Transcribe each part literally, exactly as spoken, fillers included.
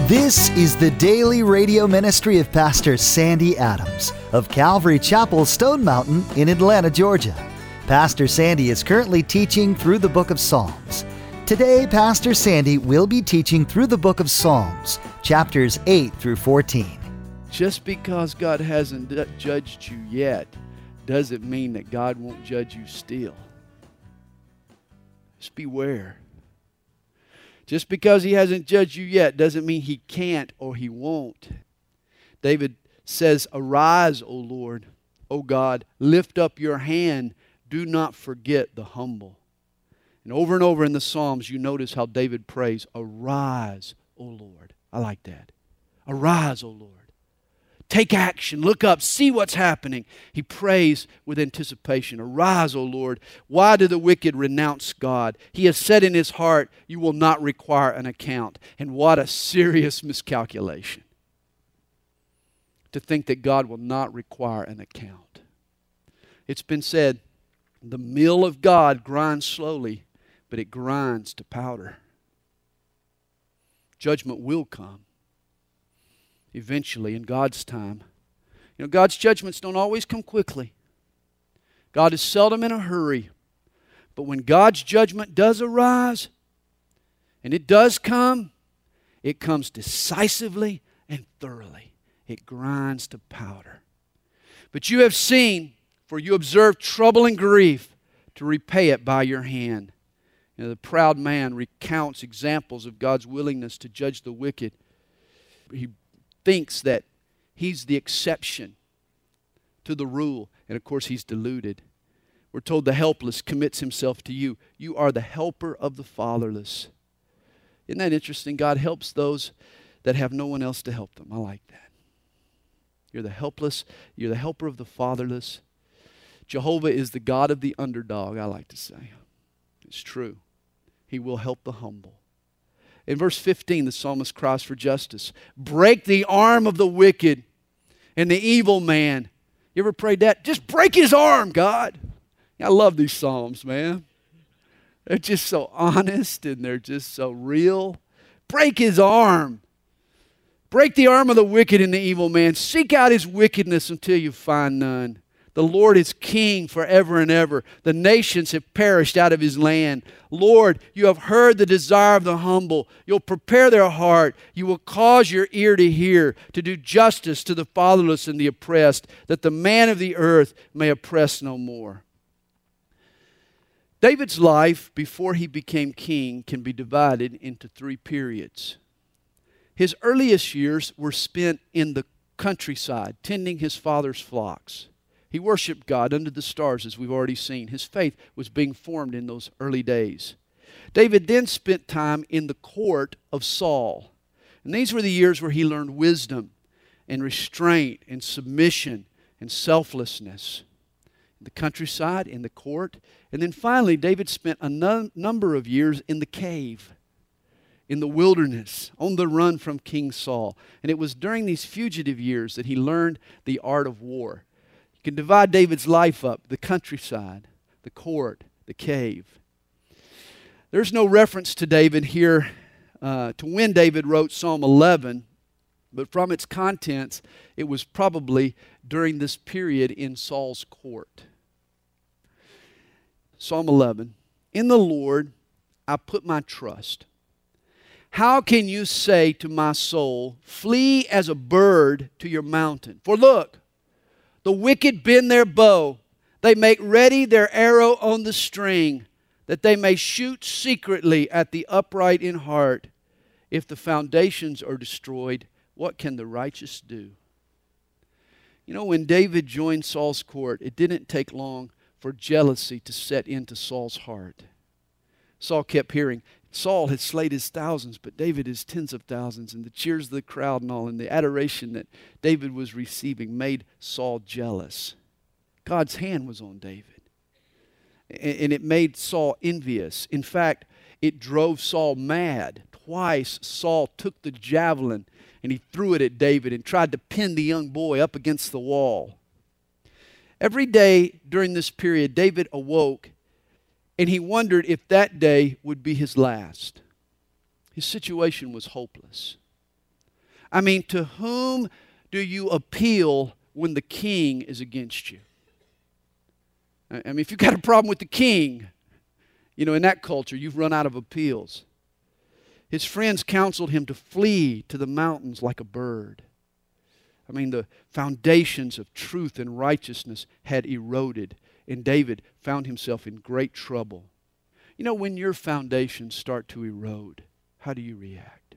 This is the daily radio ministry of Pastor Sandy Adams of Calvary Chapel, Stone Mountain in Atlanta, Georgia. Pastor Sandy is currently teaching through the book of Psalms. Today, Pastor Sandy will be teaching through the book of Psalms, chapters eight through fourteen. Just because God hasn't d- judged you yet doesn't mean that God won't judge you still. Just beware. Just because He hasn't judged you yet doesn't mean He can't or He won't. David says, "Arise, O Lord, O God, lift up your hand. Do not forget the humble." And over and over in the Psalms, you notice how David prays, "Arise, O Lord." I like that. Arise, O Lord. Take action. Look up. See what's happening. He prays with anticipation. Arise, O Lord. Why do the wicked renounce God? He has said in his heart, "You will not require an account." And what a serious miscalculation to think that God will not require an account. It's been said, the mill of God grinds slowly, but it grinds to powder. Judgment will come. Eventually, in God's time. You know, God's judgments don't always come quickly. God is seldom in a hurry. But when God's judgment does arise, and it does come, it comes decisively and thoroughly. It grinds to powder. But you have seen, for you observe trouble and grief, to repay it by your hand. You know, the proud man recounts examples of God's willingness to judge the wicked. He thinks that he's the exception to the rule. And of course, he's deluded. We're told the helpless commits himself to you. You are the helper of the fatherless. Isn't that interesting? God helps those that have no one else to help them. I like that. You're the helpless. You're the helper of the fatherless. Jehovah is the God of the underdog, I like to say. It's true. He will help the humble. In verse fifteen, the psalmist cries for justice. Break the arm of the wicked and the evil man. You ever prayed that? Just break his arm, God. I love these psalms, man. They're just so honest and they're just so real. Break his arm. Break the arm of the wicked and the evil man. Seek out his wickedness until you find none. The Lord is king forever and ever. The nations have perished out of his land. Lord, you have heard the desire of the humble. You'll prepare their heart. You will cause your ear to hear, to do justice to the fatherless and the oppressed, that the man of the earth may oppress no more. David's life before he became king can be divided into three periods. His earliest years were spent in the countryside, tending his father's flocks. He worshiped God under the stars, as we've already seen. His faith was being formed in those early days. David then spent time in the court of Saul. And these were the years where he learned wisdom and restraint and submission and selflessness. In the countryside, in the court. And then finally, David spent a num- number of years in the cave, in the wilderness, on the run from King Saul. And it was during these fugitive years that he learned the art of war. You can divide David's life up, the countryside, the court, the cave. There's no reference to David here, uh, to when David wrote Psalm eleven, but from its contents, it was probably during this period in Saul's court. Psalm eleven, in the Lord I put my trust. How can you say to my soul, flee as a bird to your mountain? For look, the wicked bend their bow. They make ready their arrow on the string, that they may shoot secretly at the upright in heart. If the foundations are destroyed, what can the righteous do? You know, when David joined Saul's court, it didn't take long for jealousy to set into Saul's heart. Saul kept hearing, Saul had slayed his thousands, but David his tens of thousands. And the cheers of the crowd and all, and the adoration that David was receiving made Saul jealous. God's hand was on David. And it made Saul envious. In fact, it drove Saul mad. Twice Saul took the javelin and he threw it at David and tried to pin the young boy up against the wall. Every day during this period, David awoke and he wondered if that day would be his last. His situation was hopeless. I mean, to whom do you appeal when the king is against you? I mean, if you've got a problem with the king, you know, in that culture, you've run out of appeals. His friends counseled him to flee to the mountains like a bird. I mean, the foundations of truth and righteousness had eroded, and David found himself in great trouble. You know, when your foundations start to erode, how do you react?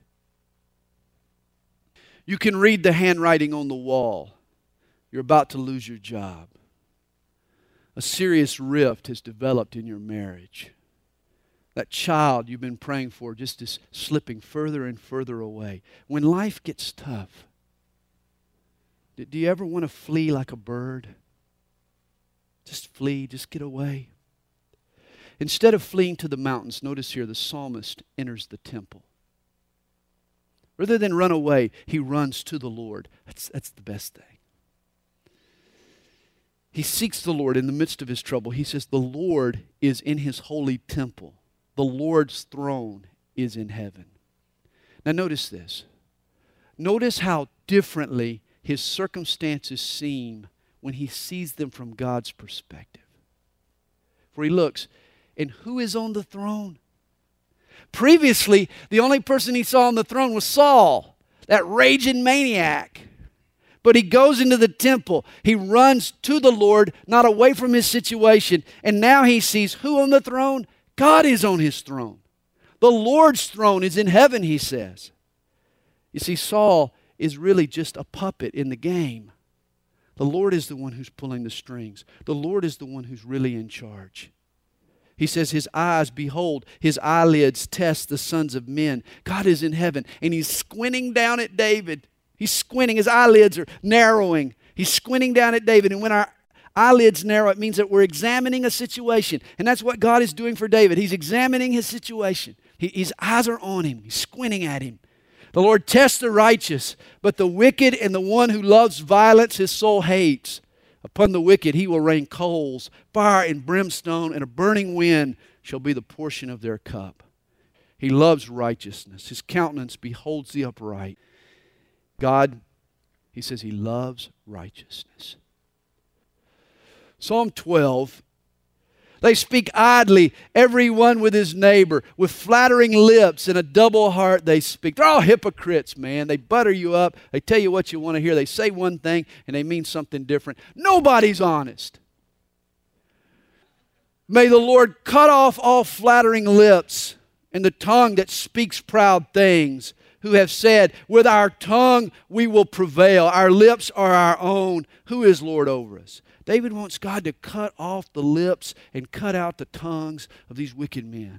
You can read the handwriting on the wall. You're about to lose your job. A serious rift has developed in your marriage. That child you've been praying for just is slipping further and further away. When life gets tough, do you ever want to flee like a bird? Just flee, just get away. Instead of fleeing to the mountains, notice here the psalmist enters the temple. Rather than run away, he runs to the Lord. That's, that's the best thing. He seeks the Lord in the midst of his trouble. He says, the Lord is in his holy temple. The Lord's throne is in heaven. Now notice this. Notice how differently his circumstances seem when he sees them from God's perspective. For he looks, and who is on the throne? Previously, the only person he saw on the throne was Saul, that raging maniac. But he goes into the temple. He runs to the Lord, not away from his situation. And now he sees who on the throne? God is on his throne. The Lord's throne is in heaven, he says. You see, Saul is really just a puppet in the game. The Lord is the one who's pulling the strings. The Lord is the one who's really in charge. He says his eyes, behold, his eyelids test the sons of men. God is in heaven, and he's squinting down at David. He's squinting. His eyelids are narrowing. He's squinting down at David. And when our eyelids narrow, it means that we're examining a situation. And that's what God is doing for David. He's examining his situation. He, his eyes are on him. He's squinting at him. The Lord tests the righteous, but the wicked and the one who loves violence his soul hates. Upon the wicked he will rain coals, fire and brimstone, and a burning wind shall be the portion of their cup. He loves righteousness. His countenance beholds the upright. God, he says he loves righteousness. Psalm twelve, they speak idly, every one with his neighbor, with flattering lips and a double heart they speak. They're all hypocrites, man. They butter you up. They tell you what you want to hear. They say one thing and they mean something different. Nobody's honest. May the Lord cut off all flattering lips and the tongue that speaks proud things, who have said, with our tongue we will prevail. Our lips are our own. Who is Lord over us? David wants God to cut off the lips and cut out the tongues of these wicked men.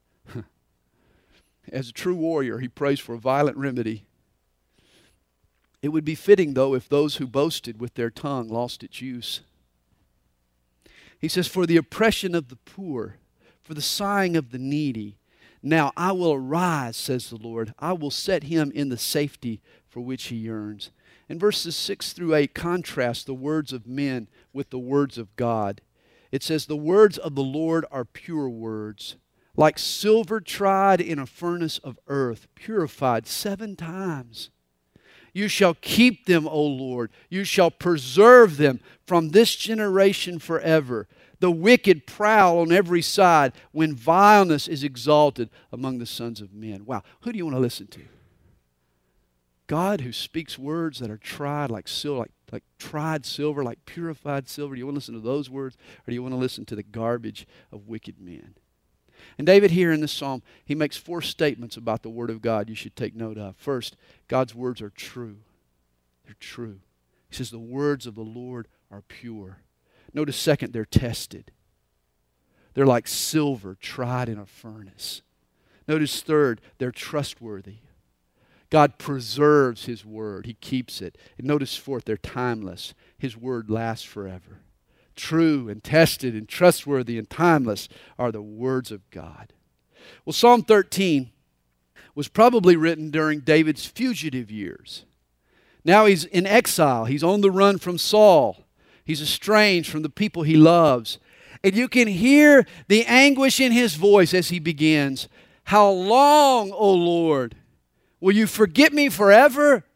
As a true warrior, he prays for a violent remedy. It would be fitting, though, if those who boasted with their tongue lost its use. He says, for the oppression of the poor, for the sighing of the needy, now I will arise, says the Lord. I will set him in the safety for which he yearns. And verses six through eight contrast the words of men with the words of God. It says, the words of the Lord are pure words, like silver tried in a furnace of earth, purified seven times. You shall keep them, O Lord. You shall preserve them from this generation forever. The wicked prowl on every side when vileness is exalted among the sons of men. Wow, who do you want to listen to? God, who speaks words that are tried like silver, like, like tried silver, like purified silver. Do you want to listen to those words, or do you want to listen to the garbage of wicked men? And David here in this psalm, he makes four statements about the Word of God you should take note of. First, God's words are true. They're true. He says the words of the Lord are pure. Notice second, they're tested. They're like silver tried in a furnace. Notice third, they're trustworthy. God preserves His Word. He keeps it. And notice fourth, they're timeless. His Word lasts forever. True and tested and trustworthy and timeless are the words of God. Well, Psalm thirteen was probably written during David's fugitive years. Now he's in exile. He's on the run from Saul. He's estranged from the people he loves. And you can hear the anguish in his voice as he begins. How long, O Lord, will you forget me forever?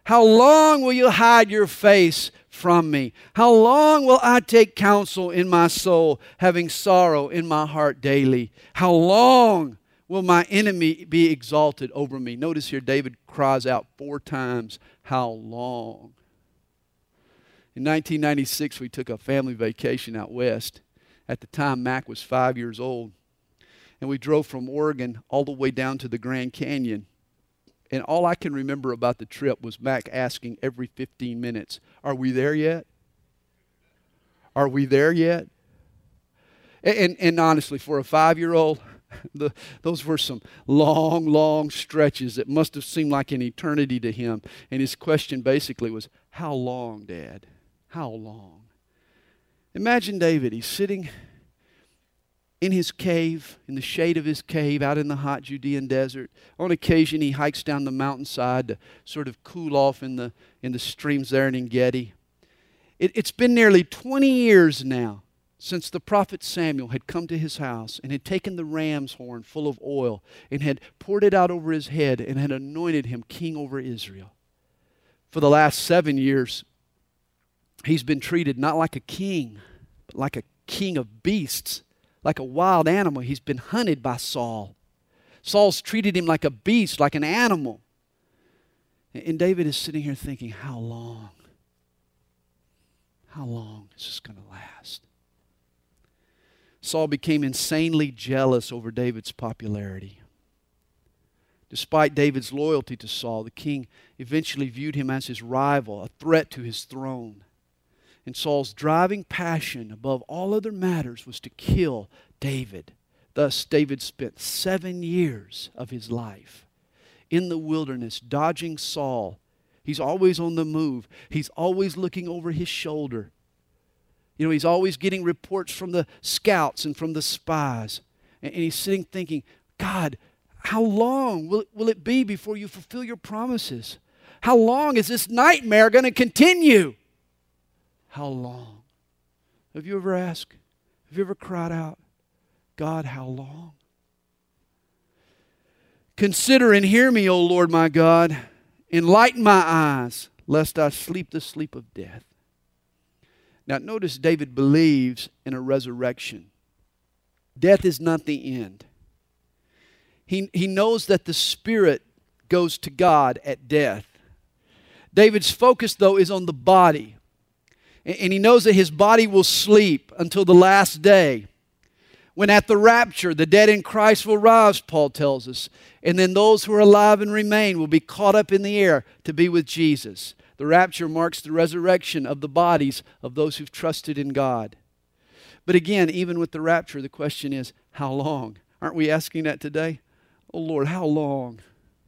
How long will you hide your face from me? How long will I take counsel in my soul, having sorrow in my heart daily? How long will my enemy be exalted over me? Notice here David cries out four times, how long? In nineteen ninety-six, we took a family vacation out west. At the time, Mac was five years old. And we drove from Oregon all the way down to the Grand Canyon. And all I can remember about the trip was Mac asking every fifteen minutes, are we there yet? Are we there yet? And, and, and honestly, for a five-year-old, the, those were some long, long stretches that must have seemed like an eternity to him. And his question basically was, how long, Dad? How long? Imagine David, he's sitting in his cave, in the shade of his cave, out in the hot Judean desert. On occasion, he hikes down the mountainside to sort of cool off in the, in the streams there in En-Gedi. It, it's been nearly twenty years now since the prophet Samuel had come to his house and had taken the ram's horn full of oil and had poured it out over his head and had anointed him king over Israel. For the last seven years, he's been treated not like a king, but like a king of beasts. Like a wild animal. He's been hunted by Saul. Saul's treated him like a beast, like an animal. And David is sitting here thinking, how long? How long is this going to last? Saul became insanely jealous over David's popularity. Despite David's loyalty to Saul, the king eventually viewed him as his rival, a threat to his throne. And Saul's driving passion above all other matters was to kill David. Thus, David spent seven years of his life in the wilderness, dodging Saul. He's always on the move. He's always looking over his shoulder. You know, he's always getting reports from the scouts and from the spies. And, and he's sitting thinking, God, how long will, will it be before you fulfill your promises? How long is this nightmare going to continue? How long? Have you ever asked? Have you ever cried out, God, how long? Consider and hear me, O Lord my God. Enlighten my eyes, lest I sleep the sleep of death. Now notice David believes in a resurrection. Death is not the end. He, he knows that the spirit goes to God at death. David's focus, though, is on the body. And he knows that his body will sleep until the last day, when at the rapture, the dead in Christ will rise, Paul tells us. And then those who are alive and remain will be caught up in the air to be with Jesus. The rapture marks the resurrection of the bodies of those who've trusted in God. But again, even with the rapture, the question is, how long? Aren't we asking that today? Oh Lord, how long?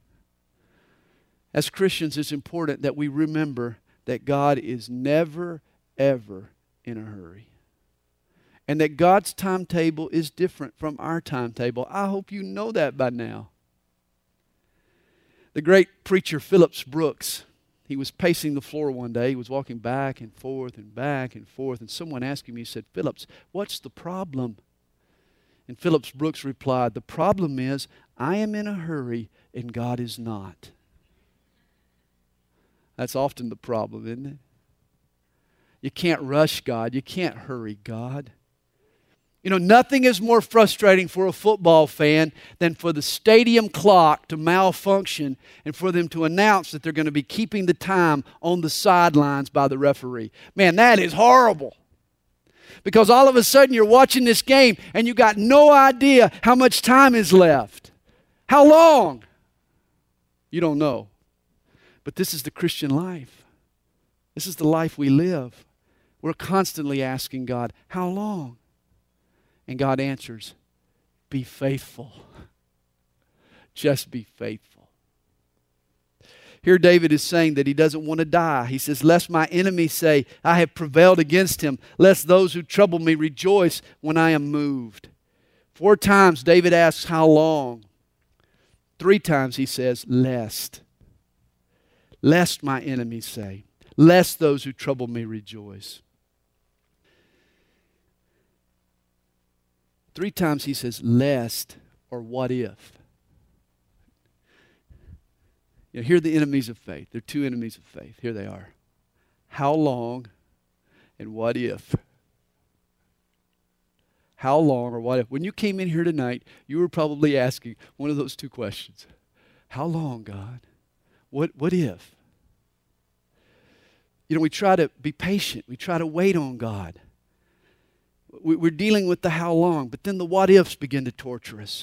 As Christians, it's important that we remember that God is never ever in a hurry. And that God's timetable is different from our timetable. I hope you know that by now. The great preacher Phillips Brooks, he was pacing the floor one day. He was walking back and forth and back and forth. And someone asked him, he said, Phillips, what's the problem? And Phillips Brooks replied, the problem is I am in a hurry and God is not. That's often the problem, isn't it? You can't rush God. You can't hurry God. You know, nothing is more frustrating for a football fan than for the stadium clock to malfunction and for them to announce that they're going to be keeping the time on the sidelines by the referee. Man, that is horrible. Because all of a sudden you're watching this game and you got no idea how much time is left. How long? You don't know. But this is the Christian life. This is the life we live. We're constantly asking God, how long? And God answers, be faithful. Just be faithful. Here David is saying that he doesn't want to die. He says, lest my enemies say, I have prevailed against him, lest those who trouble me rejoice when I am moved. Four times David asks, how long? Three times he says, lest. Lest my enemies say, lest those who trouble me rejoice. Three times he says, lest or what if. You know, here are the enemies of faith. There are two enemies of faith. Here they are. How long and what if? How long or what if? When you came in here tonight, you were probably asking one of those two questions. How long, God? What, what if? You know, we try to be patient. We try to wait on God. We, we're dealing with the how long, but then the what ifs begin to torture us.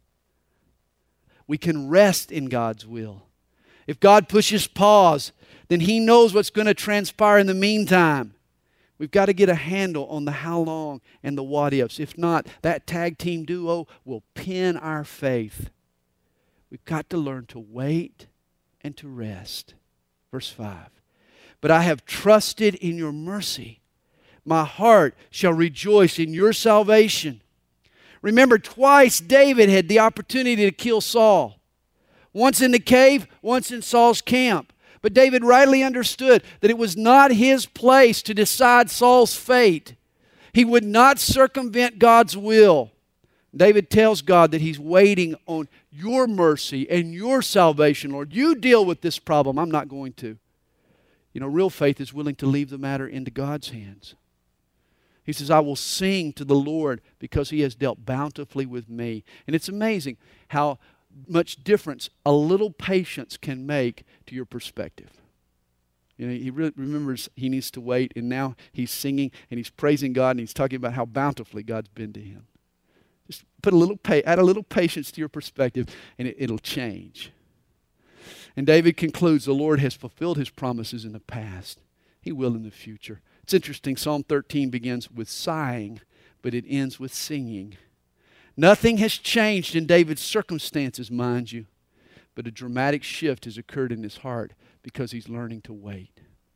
We can rest in God's will. If God pushes pause, then He knows what's going to transpire in the meantime. We've got to get a handle on the how long and the what ifs. If not, that tag team duo will pin our faith. We've got to learn to wait and to rest. Verse five. But I have trusted in your mercy. My heart shall rejoice in your salvation. Remember, twice David had the opportunity to kill Saul. Once in the cave, once in Saul's camp. But David rightly understood that it was not his place to decide Saul's fate. He would not circumvent God's will. David tells God that he's waiting on your mercy and your salvation, Lord. You deal with this problem. I'm not going to. You know, real faith is willing to leave the matter into God's hands. He says, I will sing to the Lord because He has dealt bountifully with me. And it's amazing how much difference a little patience can make to your perspective. You know, he re- remembers he needs to wait, and now he's singing and he's praising God and he's talking about how bountifully God's been to him. Just put a little pa- add a little patience to your perspective, and it, it'll change. And David concludes, the Lord has fulfilled His promises in the past. He will in the future. It's interesting, Psalm thirteen begins with sighing, but it ends with singing. Nothing has changed in David's circumstances, mind you, but a dramatic shift has occurred in his heart because he's learning to wait.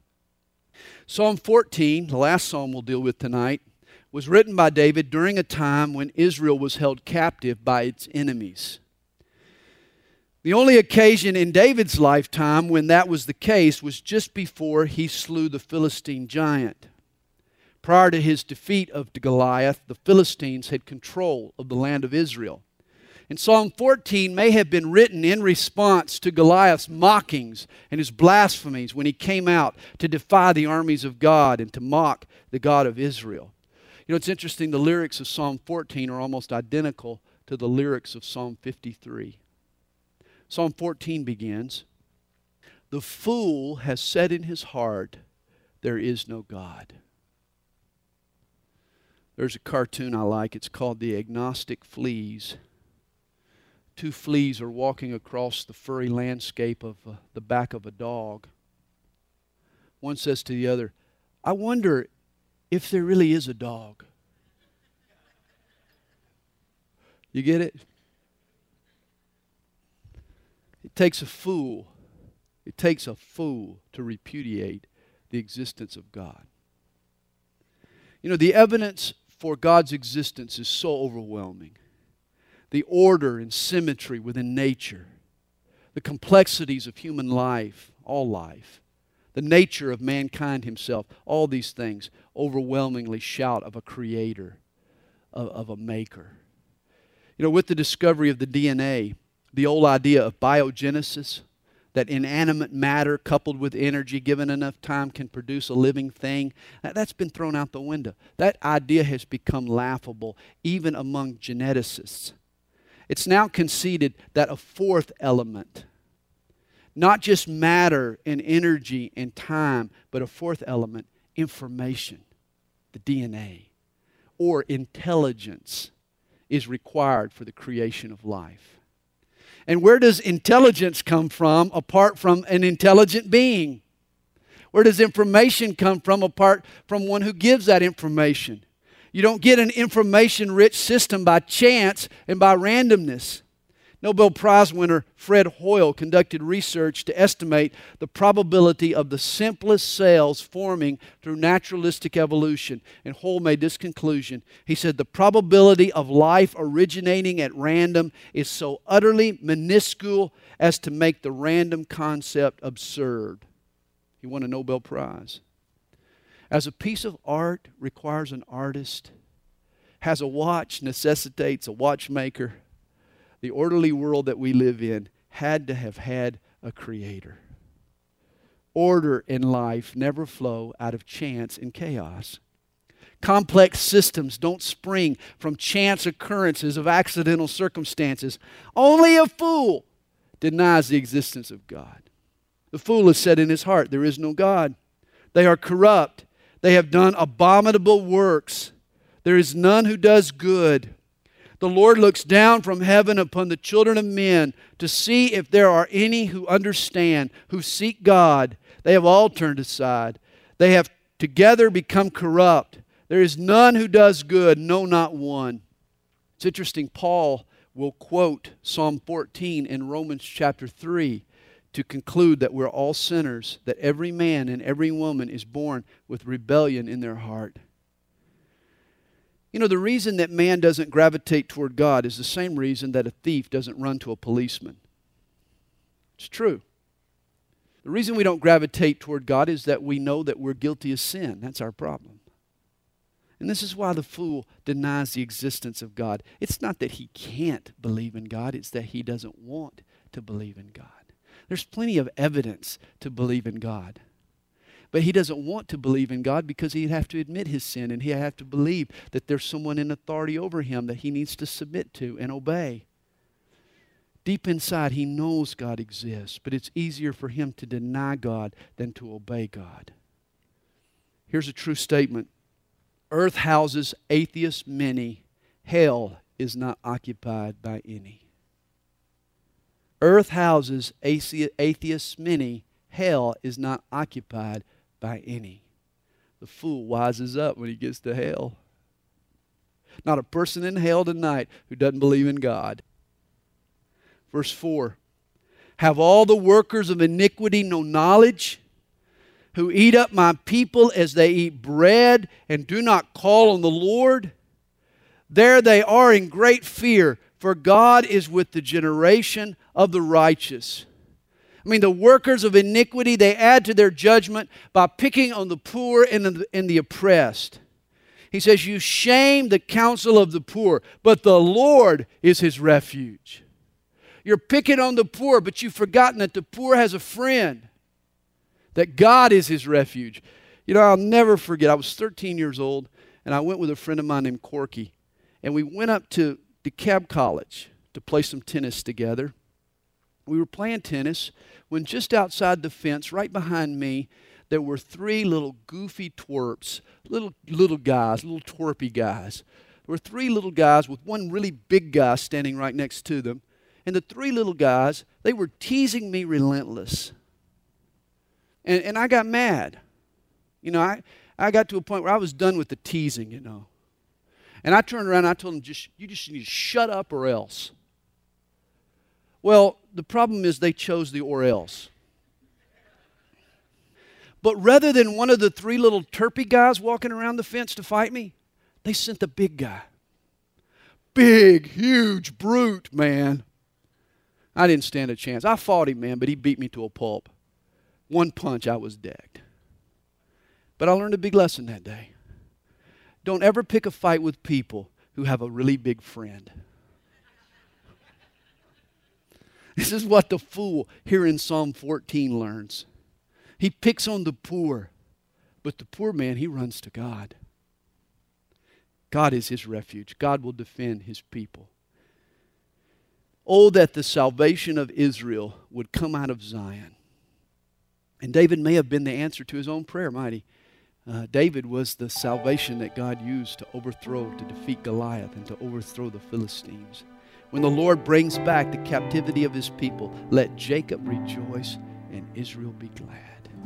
Psalm fourteen, the last psalm we'll deal with tonight, was written by David during a time when Israel was held captive by its enemies. The only occasion in David's lifetime when that was the case was just before he slew the Philistine giant. Prior to his defeat of Goliath, the Philistines had control of the land of Israel. And Psalm fourteen may have been written in response to Goliath's mockings and his blasphemies when he came out to defy the armies of God and to mock the God of Israel. You know, it's interesting, the lyrics of Psalm fourteen are almost identical to the lyrics of Psalm fifty-three. Psalm fourteen begins, "The fool has said in his heart, there is no God." There's a cartoon I like. It's called The Agnostic Fleas. Two fleas are walking across the furry landscape of uh, the back of a dog. One says to the other, "I wonder if there really is a dog." You get it? It takes a fool. It takes a fool to repudiate the existence of God. You know, the evidence for God's existence is so overwhelming. The order and symmetry within nature, the complexities of human life, all life, the nature of mankind himself, all these things overwhelmingly shout of a creator, of, of a maker. You know, with the discovery of the D N A, the old idea of biogenesis, that inanimate matter coupled with energy given enough time can produce a living thing, that's been thrown out the window. That idea has become laughable even among geneticists. It's now conceded that a fourth element, not just matter and energy and time, but a fourth element, information, the D N A, or intelligence, is required for the creation of life. And where does intelligence come from apart from an intelligent being? Where does information come from apart from one who gives that information? You don't get an information-rich system by chance and by randomness. Nobel Prize winner Fred Hoyle conducted research to estimate the probability of the simplest cells forming through naturalistic evolution. And Hoyle made this conclusion. He said, the probability of life originating at random is so utterly minuscule as to make the random concept absurd. He won a Nobel Prize. As a piece of art requires an artist, has a watch necessitates a watchmaker, the orderly world that we live in had to have had a creator. Order in life never flow out of chance and chaos. Complex systems don't spring from chance occurrences of accidental circumstances. Only a fool denies the existence of God. The fool has said in his heart, there is no God. They are corrupt. They have done abominable works. There is none who does good. The Lord looks down from heaven upon the children of men to see if there are any who understand, who seek God. They have all turned aside. They have together become corrupt. There is none who does good, no, not one. It's interesting, Paul will quote Psalm fourteen in Romans chapter three to conclude that we're all sinners, that every man and every woman is born with rebellion in their heart. You know, the reason that man doesn't gravitate toward God is the same reason that a thief doesn't run to a policeman. It's true. The reason we don't gravitate toward God is that we know that we're guilty of sin. That's our problem. And this is why the fool denies the existence of God. It's not that he can't believe in God, it's that he doesn't want to believe in God. There's plenty of evidence to believe in God. But he doesn't want to believe in God because he'd have to admit his sin and he'd have to believe that there's someone in authority over him that he needs to submit to and obey. Deep inside, he knows God exists, but it's easier for him to deny God than to obey God. Here's a true statement. Earth houses atheists many. Hell is not occupied by any. Earth houses atheists many. Hell is not occupied by any. The fool wises up when he gets to hell. Not a person in hell tonight who doesn't believe in God. Verse four. Have all the workers of iniquity no knowledge, who eat up my people as they eat bread and do not call on the Lord? There they are in great fear, for God is with the generation of the righteous. I mean, the workers of iniquity, they add to their judgment by picking on the poor and the, and the oppressed. He says, you shame the counsel of the poor, but the Lord is his refuge. You're picking on the poor, but you've forgotten that the poor has a friend, that God is his refuge. You know, I'll never forget, I was thirteen years old, and I went with a friend of mine named Corky, and we went up to DeKalb College to play some tennis together. We were playing tennis when just outside the fence, right behind me, there were three little goofy twerps, little little guys, little twerpy guys. There were three little guys with one really big guy standing right next to them. And the three little guys, they were teasing me relentless. And and I got mad. You know, I, I got to a point where I was done with the teasing, you know. And I turned around and I told them, just you just need to shut up or else. Well, the problem is they chose the or else. But rather than one of the three little terpy guys walking around the fence to fight me, they sent the big guy. Big, huge brute, man. I didn't stand a chance. I fought him, man, but he beat me to a pulp. One punch, I was decked. But I learned a big lesson that day. Don't ever pick a fight with people who have a really big friend. This is what the fool here in Psalm fourteen learns. He picks on the poor, but the poor man, he runs to God. God is his refuge. God will defend his people. Oh, that the salvation of Israel would come out of Zion. And David may have been the answer to his own prayer, might he? Uh, David was the salvation that God used to overthrow, to defeat Goliath, and to overthrow the Philistines. When the Lord brings back the captivity of his people, let Jacob rejoice and Israel be glad.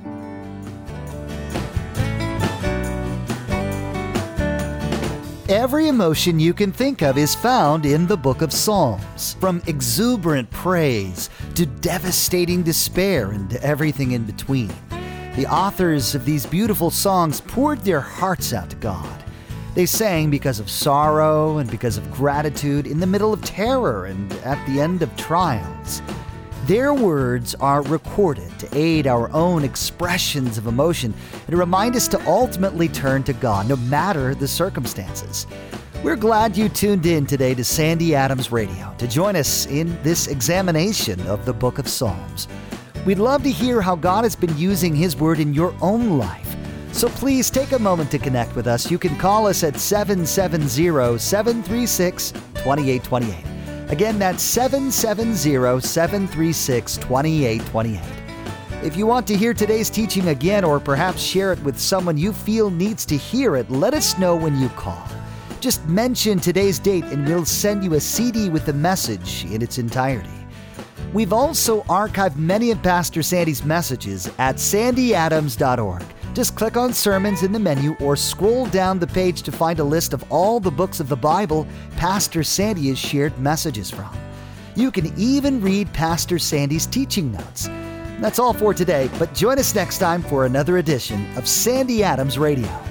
Every emotion you can think of is found in the book of Psalms, from exuberant praise to devastating despair and everything in between. The authors of these beautiful songs poured their hearts out to God. They sang because of sorrow and because of gratitude in the middle of terror and at the end of trials. Their words are recorded to aid our own expressions of emotion and remind us to ultimately turn to God, no matter the circumstances. We're glad you tuned in today to Sandy Adams Radio to join us in this examination of the Book of Psalms. We'd love to hear how God has been using His Word in your own life. So please take a moment to connect with us. You can call us at seven seven zero, seven three six, two eight two eight. Again, that's seven seven zero, seven three six, two eight two eight. If you want to hear today's teaching again, or perhaps share it with someone you feel needs to hear it, let us know when you call. Just mention today's date and we'll send you a C D with the message in its entirety. We've also archived many of Pastor Sandy's messages at sandy adams dot org. Just click on Sermons in the menu or scroll down the page to find a list of all the books of the Bible Pastor Sandy has shared messages from. You can even read Pastor Sandy's teaching notes. That's all for today, but join us next time for another edition of Sandy Adams Radio.